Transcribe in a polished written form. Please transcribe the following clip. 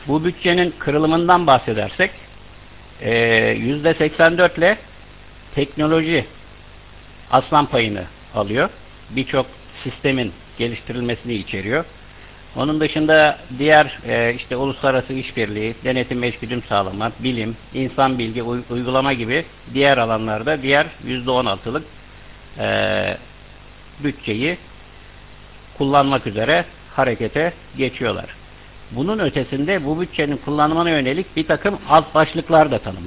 Bu bütçenin kırılımından bahsedersek %84 ile teknoloji aslan payını alıyor. Birçok sistemin geliştirilmesini içeriyor. Onun dışında diğer işte uluslararası işbirliği, denetim ve içgüdüm sağlama, bilim, insan bilgi, uygulama gibi diğer alanlarda diğer %16'lık bütçeyi kullanmak üzere harekete geçiyorlar. Bunun ötesinde bu bütçenin kullanımına yönelik bir takım alt başlıklar da tanımlanıyor.